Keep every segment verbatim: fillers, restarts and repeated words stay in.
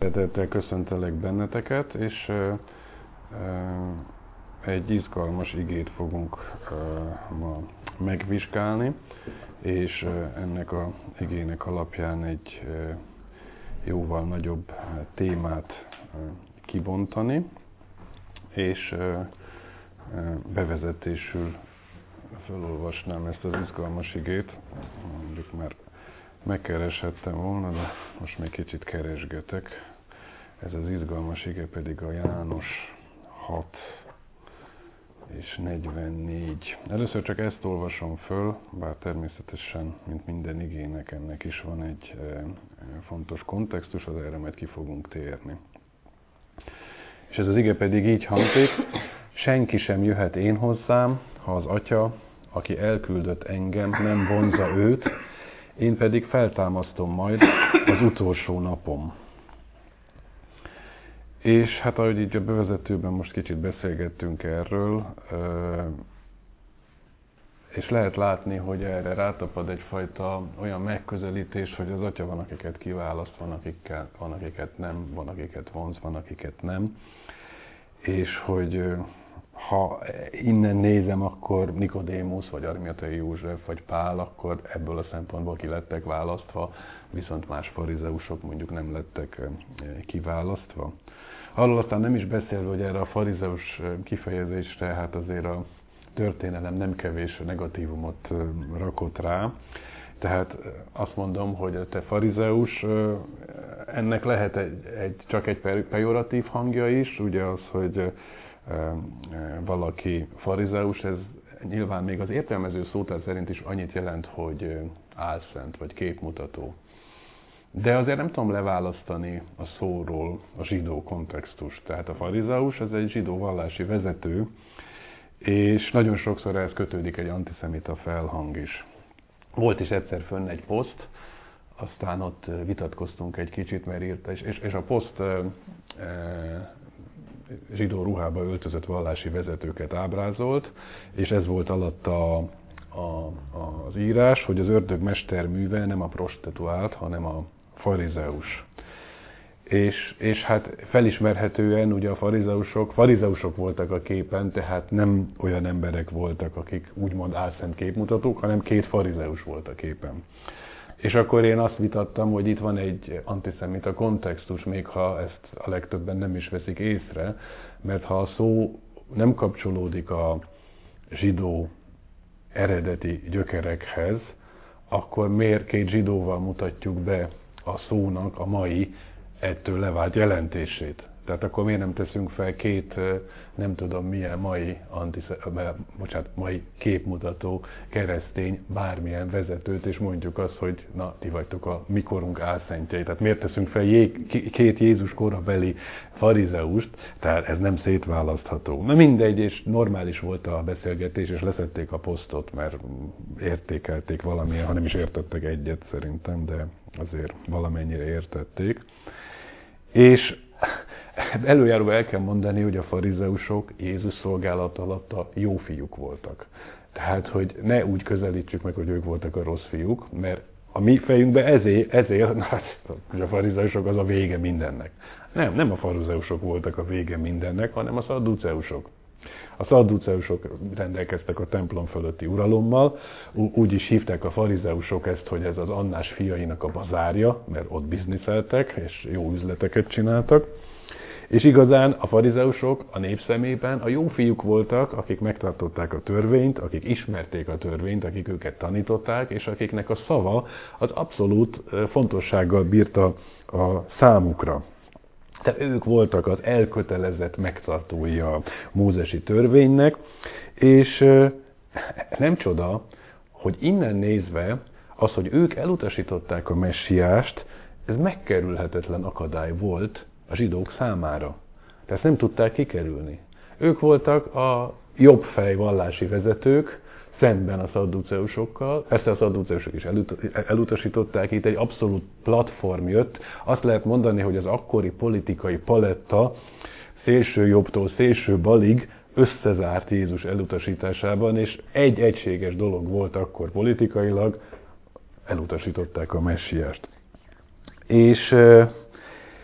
Szeretettel köszöntelek benneteket, és egy izgalmas igét fogunk ma megvizsgálni, és ennek a igének alapján egy jóval nagyobb témát kibontani, és bevezetésül felolvasnám ezt az izgalmas igét, mondjuk már megkereshettem volna, de most még kicsit keresgetek. Ez az izgalmas ige pedig a János hat és negyvennégy. Először csak ezt olvasom föl, bár természetesen, mint minden igének, ennek is van egy e, fontos kontextus, az erre majd ki fogunk térni. És ez az ige pedig így hangzik: senki sem jöhet én hozzám, ha az Atya, aki elküldött engem, nem vonzza őt, én pedig feltámasztom majd az utolsó napom. És hát ahogy így a bevezetőben most kicsit beszélgettünk erről, és lehet látni, hogy erre rátapad egyfajta olyan megközelítés, hogy az Atya van, akiket kiválaszt, van, akikkel, van akiket nem, van, akiket vonz, van, akiket nem. És hogy ha innen nézem, akkor Nikodémusz, vagy Arimathei József, vagy Pál, akkor ebből a szempontból ki lettek választva, viszont más farizeusok mondjuk nem lettek kiválasztva. Arról aztán nem is beszélve, hogy erre a farizeus kifejezésre hát azért a történelem nem kevés negatívumot rakott rá. Tehát azt mondom, hogy a te farizeus, ennek lehet egy, egy, csak egy pejoratív hangja is, ugye az, hogy valaki farizeus, ez nyilván még az értelmező szótár szerint is annyit jelent, hogy álszent vagy képmutató. De azért nem tudom leválasztani a szóról a zsidó kontextust. Tehát a farizeus ez egy zsidó vallási vezető, és nagyon sokszor ehhez kötődik egy antiszemita felhang is. Volt is egyszer fönn egy poszt, aztán ott vitatkoztunk egy kicsit, mert írta, és, és a poszt e, e, zsidó ruhába öltözött vallási vezetőket ábrázolt, és ez volt alatt a, a, az írás, hogy az ördög mesterműve nem a prostituált, hanem a farizeus. És, és hát felismerhetően ugye a farizeusok, farizeusok voltak a képen, tehát nem olyan emberek voltak, akik úgymond álszent képmutatók, hanem két farizeus volt a képen. És akkor én azt vitattam, hogy itt van egy antiszemita kontextus, még ha ezt a legtöbben nem is veszik észre, mert ha a szó nem kapcsolódik a zsidó eredeti gyökerekhez, akkor miért két zsidóval mutatjuk be a szónak a mai ettől levált jelentését? Tehát akkor miért nem teszünk fel két, nem tudom milyen mai, antisze, bocsánat, mai képmutató keresztény bármilyen vezetőt, és mondjuk azt, hogy na, ti vagytok a mikorunk álszentjei. Tehát miért teszünk fel jé, két Jézus korabeli farizeust, tehát ez nem szétválasztható. Na mindegy, és normális volt a beszélgetés, és leszették a posztot, mert értékelték valamilyen, ha nem is értettek egyet szerintem, de azért valamennyire értették. És előjáróban el kell mondani, hogy a farizeusok Jézus szolgálat alatt a jó fiúk voltak. Tehát, hogy ne úgy közelítsük meg, hogy ők voltak a rossz fiúk, mert a mi fejünkben ezért, ezért na, hát, hogy a farizeusok az a vége mindennek. Nem, nem a farizeusok voltak a vége mindennek, hanem a szadduceusok. A szadduceusok rendelkeztek a templom fölötti uralommal, úgy is hívták a farizeusok ezt, hogy ez az Annás fiainak a bazárja, mert ott bizniszeltek, és jó üzleteket csináltak. És igazán a farizeusok a nép szemében a jó fiúk voltak, akik megtartották a törvényt, akik ismerték a törvényt, akik őket tanították, és akiknek a szava az abszolút fontossággal bírta a számukra. Tehát ők voltak az elkötelezett megtartói a mózesi törvénynek, és nem csoda, hogy innen nézve az, hogy ők elutasították a messiást, ez megkerülhetetlen akadály volt a zsidók számára. Tehát ezt nem tudták kikerülni. Ők voltak a jobb fej vallási vezetők, szemben a szadduceusokkal. Persze a szadduceusok is elutasították, itt egy abszolút platform jött. Azt lehet mondani, hogy az akkori politikai paletta szélső jobbtól szélső balig összezárt Jézus elutasításában, és egy egységes dolog volt akkor politikailag, elutasították a messiást. És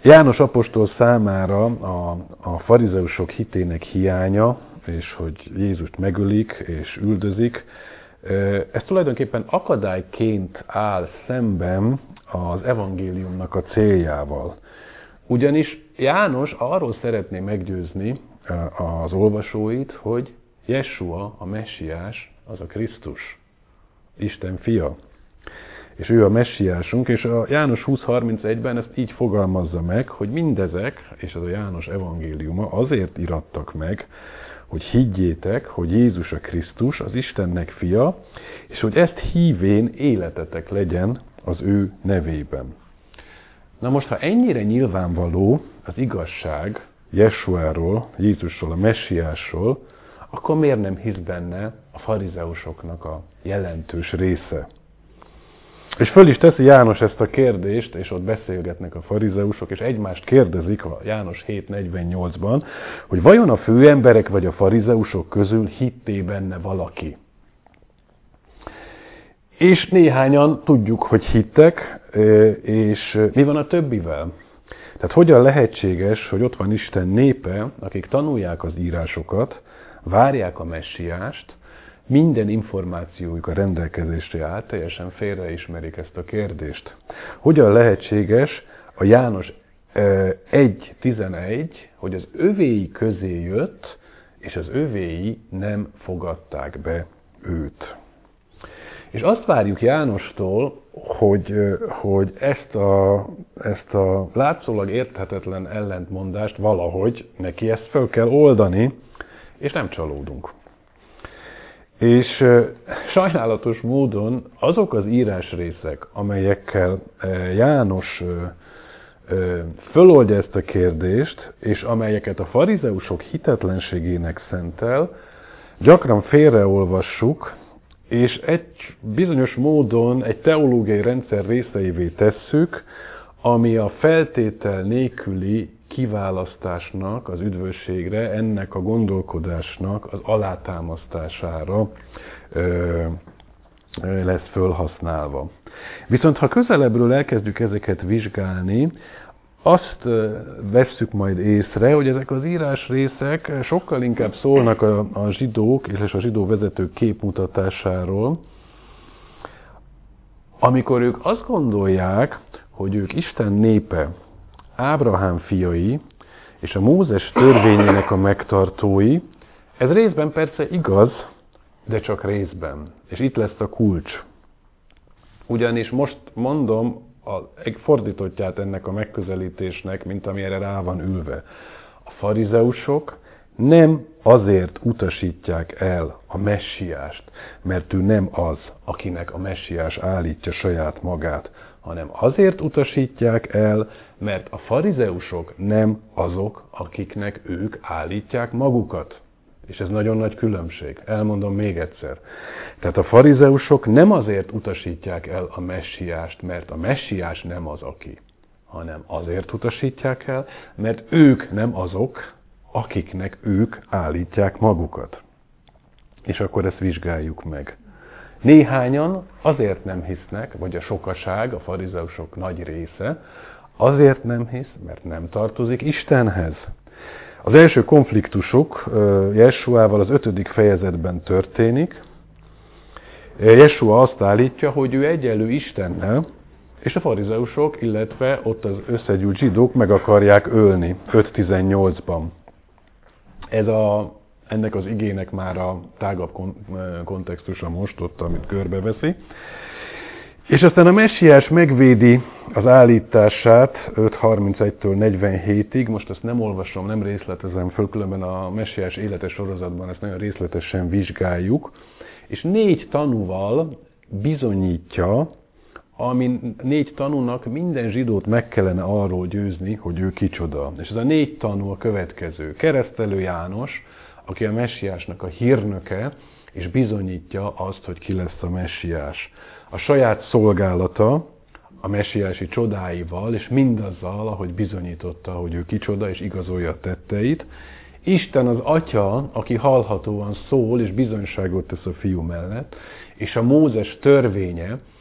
János apostol számára a, a farizeusok hitének hiánya, és hogy Jézust megölik és üldözik, ez tulajdonképpen akadályként áll szemben az evangéliumnak a céljával. Ugyanis János arról szeretné meggyőzni az olvasóit, hogy Jesua, a messiás, az a Krisztus, Isten fia. És ő a messiásunk, és a János húsz harmincegyben ezt így fogalmazza meg, hogy mindezek, és ez a János evangéliuma azért irattak meg, hogy higgyétek, hogy Jézus a Krisztus, az Istennek fia, és hogy ezt hívén életetek legyen az ő nevében. Na most, ha ennyire nyilvánvaló az igazság Jesuáról, Jézusról, a messiásról, akkor miért nem hisz benne a farizeusoknak a jelentős része? És föl is teszi János ezt a kérdést, és ott beszélgetnek a farizeusok, és egymást kérdezik a János hét negyvennyolcban, hogy vajon a főemberek vagy a farizeusok közül hitté benne valaki. És néhányan tudjuk, hogy hittek, és mi van a többivel? Tehát hogyan lehetséges, hogy ott van Isten népe, akik tanulják az írásokat, várják a messiást, minden információjuk a rendelkezésre áll, teljesen félreismerik ezt a kérdést. Hogyan lehetséges a János egy tizenegy, hogy az övéi közé jött, és az övéi nem fogadták be őt. És azt várjuk Jánostól, hogy, hogy ezt, a, ezt a látszólag érthetetlen ellentmondást valahogy neki ezt föl kell oldani, és nem csalódunk. És sajnálatos módon azok az írásrészek, amelyekkel János föloldja ezt a kérdést, és amelyeket a farizeusok hitetlenségének szentel, gyakran félreolvassuk, és egy bizonyos módon egy teológiai rendszer részeivé tesszük, ami a feltétel nélküli kiválasztásnak, az üdvösségre, ennek a gondolkodásnak az alátámasztására ö, lesz fölhasználva. Viszont ha közelebbről elkezdjük ezeket vizsgálni, azt vesszük majd észre, hogy ezek az írásrészek sokkal inkább szólnak a, a zsidók és a zsidó vezetők képmutatásáról, amikor ők azt gondolják, hogy ők Isten népe, Ábrahám fiai és a Mózes törvényének a megtartói, ez részben persze igaz, de csak részben. És itt lesz a kulcs. Ugyanis most mondom a fordítottját ennek a megközelítésnek, mint ami erre rá van ülve. A farizeusok nem azért utasítják el a messiást, mert ő nem az, akinek a messiás állítja saját magát, hanem azért utasítják el, mert a farizeusok nem azok, akiknek ők állítják magukat. És ez nagyon nagy különbség. Elmondom még egyszer. Tehát a farizeusok nem azért utasítják el a messiást, mert a messiás nem az, aki, hanem azért utasítják el, mert ők nem azok, akiknek ők állítják magukat. És akkor ezt vizsgáljuk meg. Néhányan azért nem hisznek, vagy a sokaság, a farizeusok nagy része, azért nem hisz, mert nem tartozik Istenhez. Az első konfliktusuk Jesuával az ötödik fejezetben történik. Jesua azt állítja, hogy ő egyenlő Istennel, és a farizeusok, illetve ott az összegyűlt zsidók meg akarják ölni öt tizennyolcban. Ez a, ennek az igének már a tágabb kontextusa most, ott, amit körbeveszi. És aztán a messiás megvédi az állítását öt harmincegytől negyvenhétig, most ezt nem olvasom, nem részletezem föl, különben a messiás élete sorozatban ezt nagyon részletesen vizsgáljuk, és négy tanúval bizonyítja, ami négy tanúnak minden zsidót meg kellene arról győzni, hogy ő kicsoda. És ez a négy tanú a következő. Keresztelő János, aki a messiásnak a hírnöke, és bizonyítja azt, hogy ki lesz a messiás. A saját szolgálata a messiási csodáival, és mindazzal, ahogy bizonyította, hogy ő kicsoda, és igazolja a tetteit. Isten az Atya, aki hallhatóan szól, és bizonyságot tesz a fiú mellett, és a Mózes törvénye,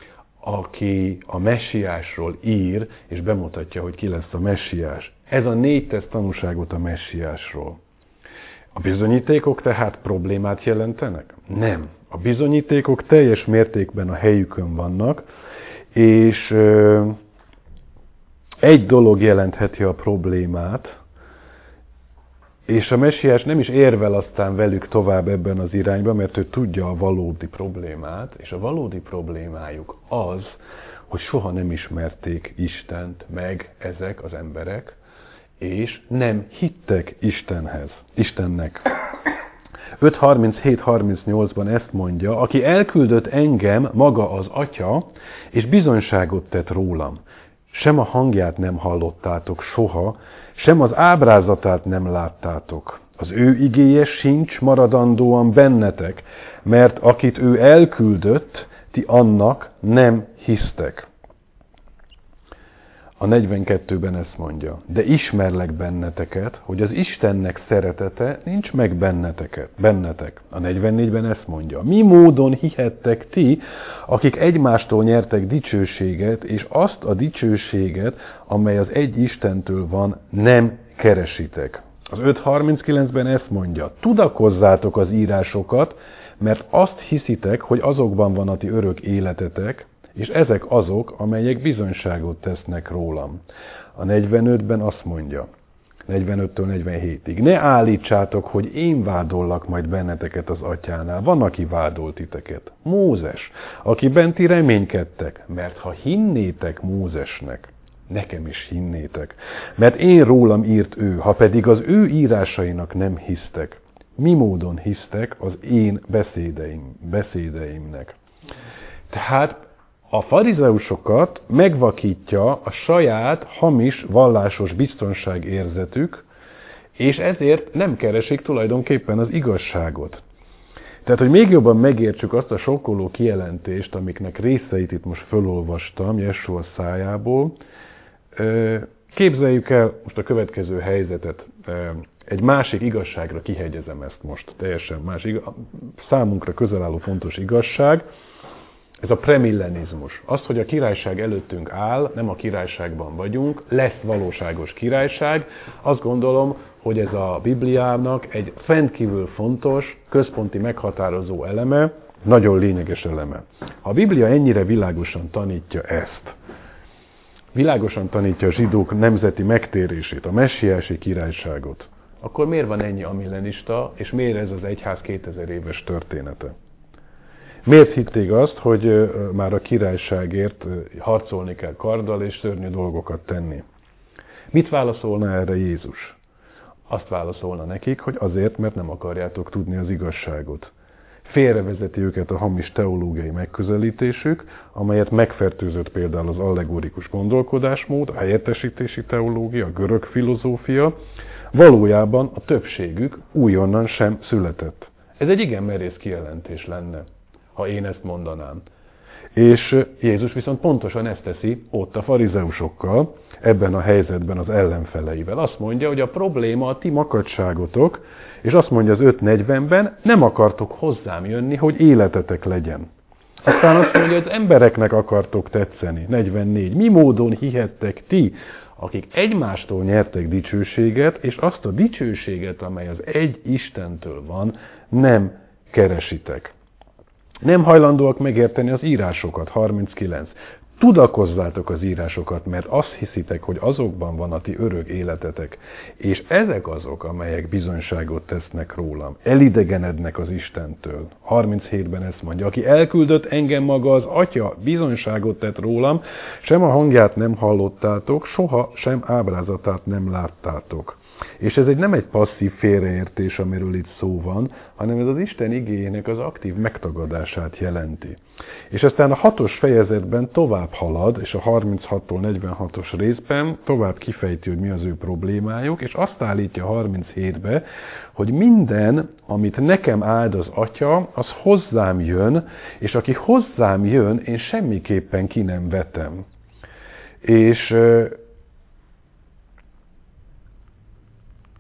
aki a messiásról ír, és bemutatja, hogy ki lesz a messiás. Ez a négy tesz tanúságot a messiásról. A bizonyítékok tehát problémát jelentenek? Nem. A bizonyítékok teljes mértékben a helyükön vannak, és ö, egy dolog jelentheti a problémát, és a messiás nem is érvel aztán velük tovább ebben az irányban, mert ő tudja a valódi problémát, és a valódi problémájuk az, hogy soha nem ismerték Istent meg ezek az emberek, és nem hittek Istenhez, Istennek. öt harminchét harmincnyolcban ezt mondja, aki elküldött engem, maga az Atya, és bizonyságot tett rólam. Sem a hangját nem hallottátok soha, sem az ábrázatát nem láttátok. Az ő igéje sincs maradandóan bennetek, mert akit ő elküldött, ti annak nem hisztek. A negyvenkettőben ezt mondja, de ismerlek benneteket, hogy az Istennek szeretete nincs meg benneteket, bennetek. A negyvennégyben ezt mondja, mi módon hihettek ti, akik egymástól nyertek dicsőséget, és azt a dicsőséget, amely az egy Istentől van, nem keresitek. Az öt harminckilencben ezt mondja, tudakozzátok az írásokat, mert azt hiszitek, hogy azokban van a ti örök életetek, és ezek azok, amelyek bizonyságot tesznek rólam. A negyvenötben azt mondja, negyvenöttől negyvenhétig, ne állítsátok, hogy én vádollak majd benneteket az atyánál. Van, aki vádolt titeket. Mózes, aki benti reménykedtek, mert ha hinnétek Mózesnek, nekem is hinnétek, mert én rólam írt ő, ha pedig az ő írásainak nem hisztek. Mi módon hisztek az én beszédeim, beszédeimnek? Tehát a farizeusokat megvakítja a saját hamis vallásos biztonságérzetük, és ezért nem keresik tulajdonképpen az igazságot. Tehát, hogy még jobban megértsük azt a sokkoló kijelentést, amiknek részeit itt most fölolvastam Jesua szájából, képzeljük el most a következő helyzetet. Egy másik igazságra kihegyezem ezt most, teljesen más, számunkra közel álló fontos igazság. Ez a premillenizmus. Az, hogy a királyság előttünk áll, nem a királyságban vagyunk, lesz valóságos királyság. Azt gondolom, hogy ez a Bibliának egy rendkívül fontos, központi meghatározó eleme, nagyon lényeges eleme. Ha a Biblia ennyire világosan tanítja ezt, világosan tanítja a zsidók nemzeti megtérését, a messiási királyságot, akkor miért van ennyi amillenista, és miért ez az egyház kétezer éves története? Miért hitték azt, hogy már a királyságért harcolni kell karddal és szörnyű dolgokat tenni? Mit válaszolna erre Jézus? Azt válaszolna nekik, hogy azért, mert nem akarjátok tudni az igazságot. Félrevezeti őket a hamis teológiai megközelítésük, amelyet megfertőzött például az allegorikus gondolkodásmód, a helyettesítési teológia, a görög filozófia. Valójában a többségük újonnan sem született. Ez egy igen merész kijelentés lenne, ha én ezt mondanám. És Jézus viszont pontosan ezt teszi ott a farizeusokkal, ebben a helyzetben az ellenfeleivel. Azt mondja, hogy a probléma a ti makacságotok, és azt mondja az öt negyvenben, nem akartok hozzám jönni, hogy életetek legyen. Aztán azt mondja, hogy az embereknek akartok tetszeni. negyvennégy. Mi módon hihettek ti, akik egymástól nyertek dicsőséget, és azt a dicsőséget, amely az egy Istentől van, nem keresitek. Nem hajlandóak megérteni az írásokat, harminckilenc. Tudakozzátok az írásokat, mert azt hiszitek, hogy azokban van a ti örök életetek, és ezek azok, amelyek bizonyságot tesznek rólam. Elidegenednek az Istentől. harminchétben ezt mondja, aki elküldött engem maga az Atya, bizonyságot tett rólam, sem a hangját nem hallottátok, soha sem ábrázatát nem láttátok. És ez egy nem egy passzív félreértés, amiről itt szó van, hanem ez az Isten igéjének az aktív megtagadását jelenti. És aztán a hatos fejezetben tovább halad, és a harminchattól negyvenhatos részben tovább kifejti, hogy mi az ő problémájuk, és azt állítja harminchétbe, hogy minden, amit nekem áld az Atya, az hozzám jön, és aki hozzám jön, én semmiképpen ki nem vetem. És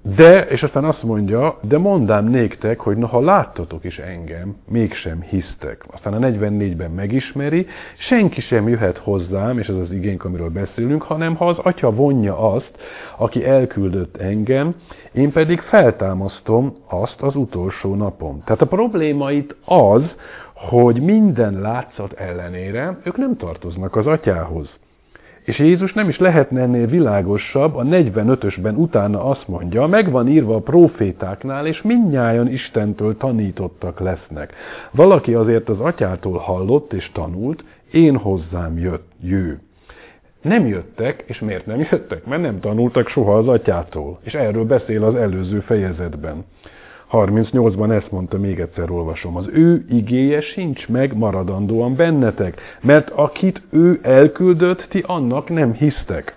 De, és aztán azt mondja, de mondám néktek, hogy noha láttatok is engem, mégsem hisztek. Aztán a negyvennégyben megismeri, senki sem jöhet hozzám, és ez az igénk, amiről beszélünk, hanem ha az Atya vonja azt, aki elküldött engem, én pedig feltámasztom azt az utolsó napon. Tehát a probléma itt az, hogy minden látszat ellenére ők nem tartoznak az Atyához. És Jézus nem is lehetne ennél világosabb, a negyvenötösben utána azt mondja, meg van írva a prófétáknál, és mindnyájan Istentől tanítottak lesznek. Valaki azért az Atyától hallott és tanult, én hozzám jött, jő. Nem jöttek, és miért nem jöttek? Mert nem tanultak soha az Atyától. És erről beszél az előző fejezetben. harmincnyolcban ezt mondta, még egyszer olvasom. Az ő igéje sincs meg maradandóan bennetek, mert akit ő elküldött, ti annak nem hisztek.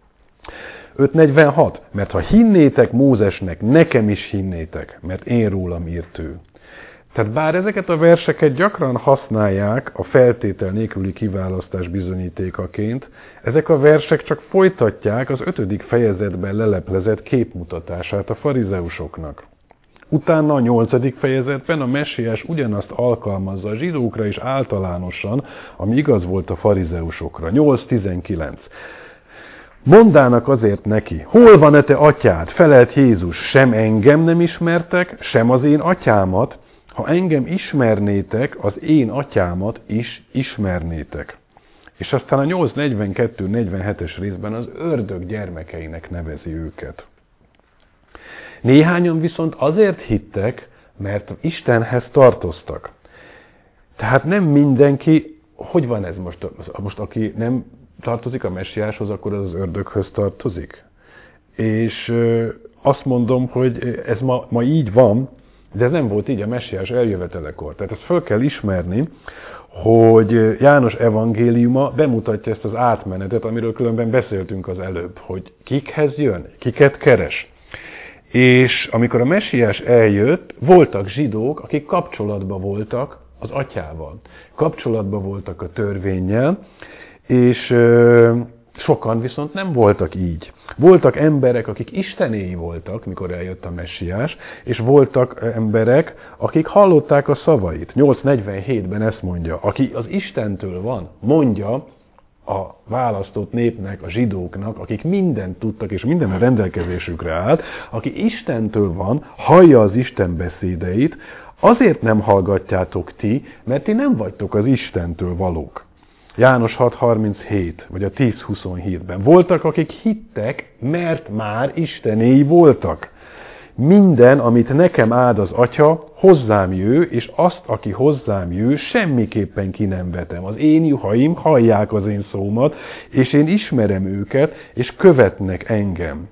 öt negyvenhat. Mert ha hinnétek Mózesnek, nekem is hinnétek, mert én rólam írt ő. Tehát bár ezeket a verseket gyakran használják a feltétel nélküli kiválasztás bizonyítékaként, ezek a versek csak folytatják az ötödik fejezetben leleplezett képmutatását a farizeusoknak. Utána a nyolcadik fejezetben a messiás ugyanazt alkalmazza a zsidókra is általánosan, ami igaz volt a farizeusokra. nyolc tizenkilenc. Mondának azért neki, hol van-e te atyád? Felelt Jézus, sem engem nem ismertek, sem az én atyámat. Ha engem ismernétek, az én atyámat is ismernétek. És aztán a nyolc negyvenkettő negyvenhetes részben az ördög gyermekeinek nevezi őket. Néhányan viszont azért hittek, mert Istenhez tartoztak. Tehát nem mindenki, hogy van ez most, most aki nem tartozik a messiáshoz, akkor az az ördöghöz tartozik. És azt mondom, hogy ez ma, ma így van, de ez nem volt így a messiás eljövetelekor. Tehát ezt föl kell ismerni, hogy János evangéliuma bemutatja ezt az átmenetet, amiről különben beszéltünk az előbb, hogy kikhez jön, kiket keres. És amikor a messiás eljött, voltak zsidók, akik kapcsolatban voltak az atyával. Kapcsolatban voltak a törvénnyel, és ö, sokan viszont nem voltak így. Voltak emberek, akik istenéi voltak, mikor eljött a messiás, és voltak emberek, akik hallották a szavait. nyolc negyvenhétben ezt mondja, aki az Istentől van, mondja a választott népnek, a zsidóknak, akik mindent tudtak, és minden a rendelkezésükre állt, aki Istentől van, hallja az Isten beszédeit, azért nem hallgatjátok ti, mert ti nem vagytok az Istentől valók. János hat harminchét, vagy a tíz huszonhétben. Voltak, akik hittek, mert már istenéi voltak. Minden, amit nekem áld az Atya, hozzám jő, és azt, aki hozzám jő, semmiképpen ki nem vetem. Az én juhaim hallják az én szómat, és én ismerem őket, és követnek engem.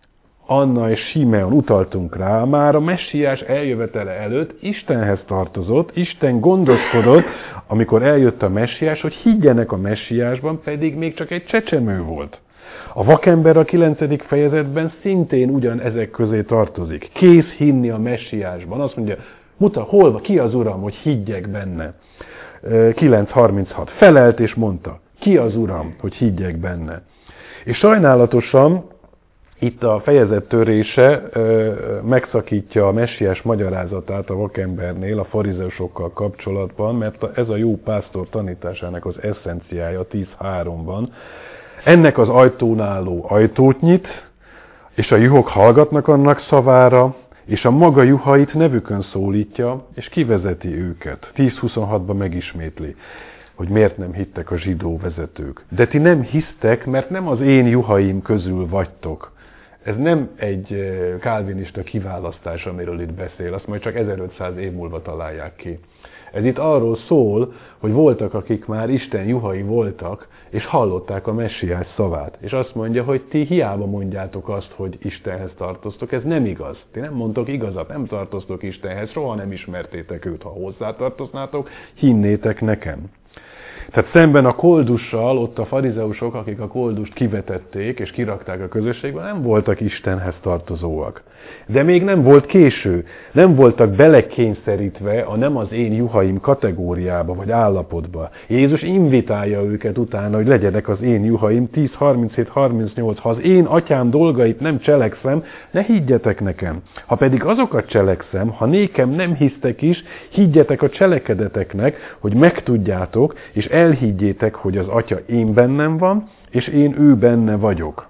Anna és Simeon utaltunk rá, már a messiás eljövetele előtt Istenhez tartozott, Isten gondoskodott, amikor eljött a messiás, hogy higgyenek a messiásban, pedig még csak egy csecsemő volt. A vakember a kilencedik fejezetben szintén ugyan ezek közé tartozik. Kész hinni a messiásban. Azt mondja, muta, hol van, ki az Uram, hogy higgyek benne. kilenc harminchat. Felelt és mondta, ki az Uram, hogy higgyek benne. És sajnálatosan itt a fejezet törése megszakítja a messiás magyarázatát a vakembernél, a farizeusokkal kapcsolatban, mert ez a jó pásztor tanításának az eszenciája tíz háromban. Ennek az ajtón álló ajtót nyit, és a juhok hallgatnak annak szavára, és a maga juhait nevükön szólítja, és kivezeti őket. tíz huszonhatban megismétli, hogy miért nem hittek a zsidó vezetők. De ti nem hisztek, mert nem az én juhaim közül vagytok. Ez nem egy kálvinista kiválasztás, amiről itt beszél, azt majd csak ezerötszáz év múlva találják ki. Ez itt arról szól, hogy voltak, akik már Isten juhai voltak, és hallották a messiás szavát. És azt mondja, hogy ti hiába mondjátok azt, hogy Istenhez tartoztok, ez nem igaz. Ti nem mondtok igazat, nem tartoztok Istenhez, soha nem ismertétek őt, ha hozzátartoznátok, hinnétek nekem. Tehát szemben a koldussal, ott a farizeusok, akik a koldust kivetették és kirakták a közösségbe, nem voltak Istenhez tartozóak. De még nem volt késő, nem voltak belekényszerítve a nem az én juhaim kategóriába vagy állapotba. Jézus invitálja őket utána, hogy legyenek az én juhaim, tíz harminchét harmincnyolc, ha az én atyám dolgait nem cselekszem, ne higgyetek nekem. Ha pedig azokat cselekszem, ha nékem nem hisztek is, higgyetek a cselekedeteknek, hogy megtudjátok, és elhiggyétek, hogy az Atya én bennem van, és én ő benne vagyok.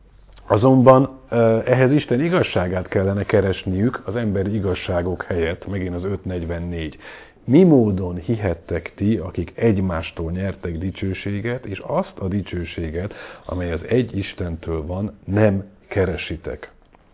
Azonban ehhez Isten igazságát kellene keresniük az emberi igazságok helyett, megint az öt negyvennégy. Mi módon hihettek ti, akik egymástól nyertek dicsőséget, és azt a dicsőséget, amely az egy Istentől van, nem keresitek.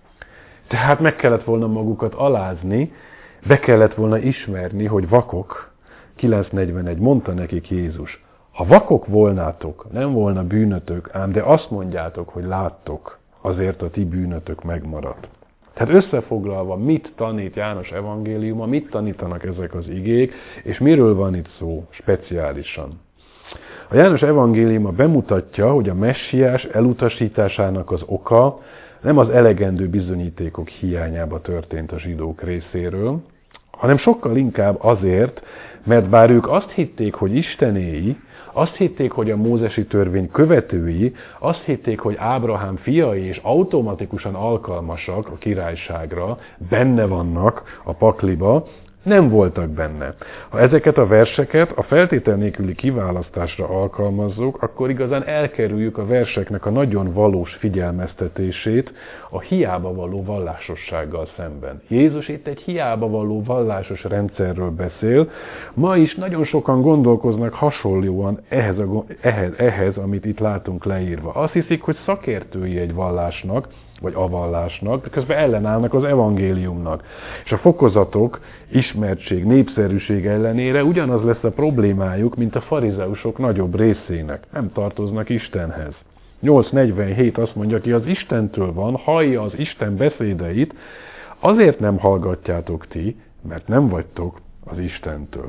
Tehát meg kellett volna magukat alázni, be kellett volna ismerni, hogy vakok. kilenc negyvenegy mondta nekik Jézus, ha vakok volnátok, nem volna bűnötök, ám de azt mondjátok, hogy láttok, azért a ti bűnötök megmaradt. Tehát összefoglalva, mit tanít János evangéliuma, mit tanítanak ezek az igék, és miről van itt szó speciálisan. A János evangéliuma bemutatja, hogy a messiás elutasításának az oka nem az elegendő bizonyítékok hiányába történt a zsidók részéről, hanem sokkal inkább azért, mert bár ők azt hitték, hogy istenéi, azt hitték, hogy a mózesi törvény követői, azt hitték, hogy Ábrahám fiai és automatikusan alkalmasak a királyságra, benne vannak a pakliba, nem voltak benne. Ha ezeket a verseket a feltétel nélküli kiválasztásra alkalmazzuk, akkor igazán elkerüljük a verseknek a nagyon valós figyelmeztetését a hiába való vallásossággal szemben. Jézus itt egy hiába való vallásos rendszerről beszél. Ma is nagyon sokan gondolkoznak hasonlóan ehhez, a, ehhez, ehhez, amit itt látunk leírva. Azt hiszik, hogy szakértői egy vallásnak, vagy a vallásnak, közben ellenállnak az evangéliumnak. És a fokozatok, ismertség, népszerűség ellenére ugyanaz lesz a problémájuk, mint a farizeusok nagyobb részének. Nem tartoznak Istenhez. nyolc negyvenhét azt mondja, ki az Istentől van, hallja az Isten beszédeit, azért nem hallgatjátok ti, mert nem vagytok az Istentől.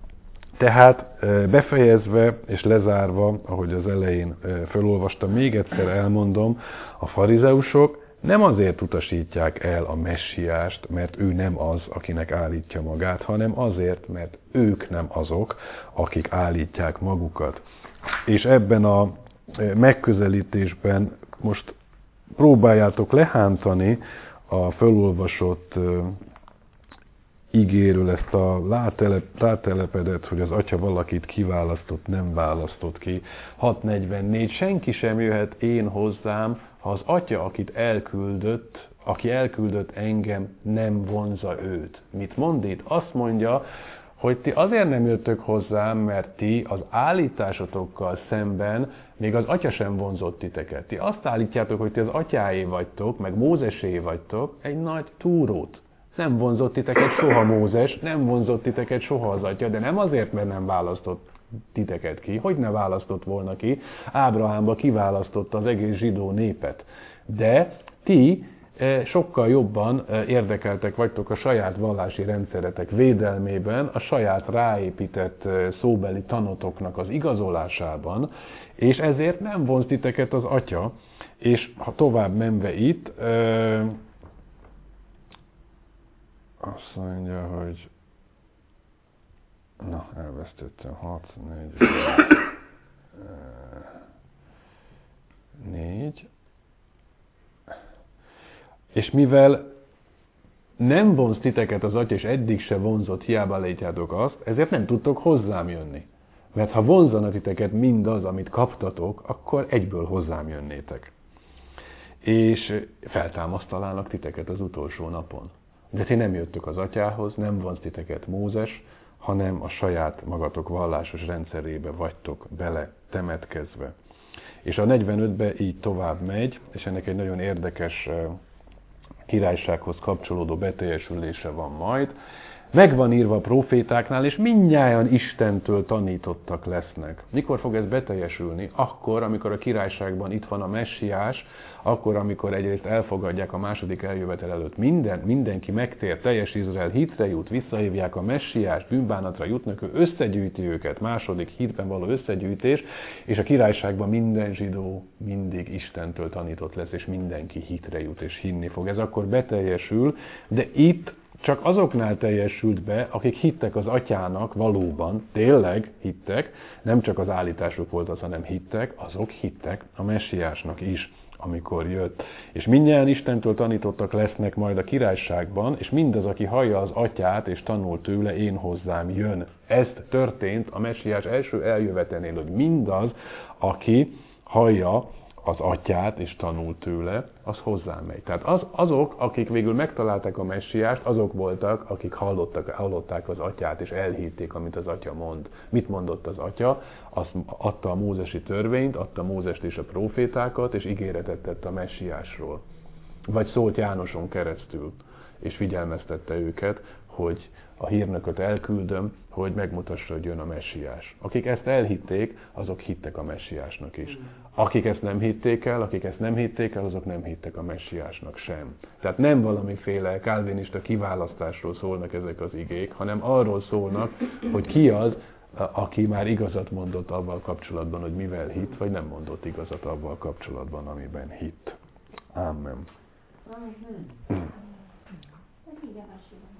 Tehát befejezve és lezárva, ahogy az elején felolvastam, még egyszer elmondom, a farizeusok nem azért utasítják el a messiást, mert ő nem az, akinek állítja magát, hanem azért, mert ők nem azok, akik állítják magukat. És ebben a megközelítésben most próbáljátok lehántani a felolvasott igéről ezt a rátelepedet, hogy az Atya valakit kiválasztott, nem választott ki. hat negyvennégy, senki sem jöhet én hozzám, ha az Atya, akit elküldött, aki elküldött engem, nem vonza őt. Mit mond itt? Azt mondja, hogy ti azért nem jöttök hozzám, mert ti az állításotokkal szemben még az Atya sem vonzott titeket. Ti azt állítjátok, hogy ti az atyáé vagytok, meg Mózesé vagytok, egy nagy túrót. Nem vonzott titeket soha Mózes, nem vonzott titeket soha az Atya, de nem azért, mert nem választott titeket ki. Hogy ne választott volna ki? Ábrahámba kiválasztotta az egész zsidó népet. De ti sokkal jobban érdekeltek vagytok a saját vallási rendszeretek védelmében, a saját ráépített szóbeli tanotoknak az igazolásában, és ezért nem vonz titeket az Atya, és ha tovább menve itt, azt mondja, hogy na, elvesztettem, hat, négy, négy, és mivel nem vonz titeket az Atya, és eddig se vonzott, hiába létjátok azt, ezért nem tudtok hozzám jönni. Mert ha vonzana titeket mindaz, amit kaptatok, akkor egyből hozzám jönnétek. És feltámasztalának titeket az utolsó napon. De ti nem jöttök az Atyához, nem vonz titeket Mózes, hanem a saját magatok vallásos rendszerébe vagytok bele temetkezve. És a negyvenötben így tovább megy, és ennek egy nagyon érdekes királysághoz kapcsolódó beteljesülése van majd. Meg van írva a profétáknál, és mindnyájan Istentől tanítottak lesznek. Mikor fog ez beteljesülni? Akkor, amikor a királyságban itt van a messiás, akkor, amikor egyrészt elfogadják a második eljövetel előtt minden, mindenki megtér, teljes Izrael hitre jut, visszahívják a messiást, bűnbánatra jutnak, ő összegyűjti őket, második hitben való összegyűjtés, és a királyságban minden zsidó mindig Istentől tanított lesz, és mindenki hitre jut, és hinni fog. Ez akkor beteljesül, de itt csak azoknál teljesült be, akik hittek az atyának valóban, tényleg hittek, nem csak az állításuk volt az, hanem hittek, azok hittek a messiásnak is, amikor jött. És mindnyájan Istentől tanítottak lesznek majd a királyságban, és mindaz, aki hallja az atyát és tanul tőle, én hozzám jön. Ez történt a messiás első eljövetenél, hogy mindaz, aki hallja az atyát és tanul tőle, az hozzám megy. Tehát az, azok, akik végül megtalálták a messiást, azok voltak, akik hallottak, hallották az atyát és elhitték, amit az atya mond. Mit mondott az atya? Azt adta a mózesi törvényt, adta Mózest és a profétákat, és ígéretet tett a messiásról. Vagy szólt Jánoson keresztül, és figyelmeztette őket, hogy a hírnököt elküldöm, hogy megmutassa, hogy jön a messiás. Akik ezt elhitték, azok hittek a messiásnak is. Akik ezt nem hitték el, akik ezt nem hitték el, azok nem hittek a messiásnak sem. Tehát nem valamiféle kálvinista kiválasztásról szólnak ezek az igék, hanem arról szólnak, hogy ki az, aki már igazat mondott avval kapcsolatban, hogy mivel hitt, vagy nem mondott igazat avval kapcsolatban, amiben hitt. Amen. Amen.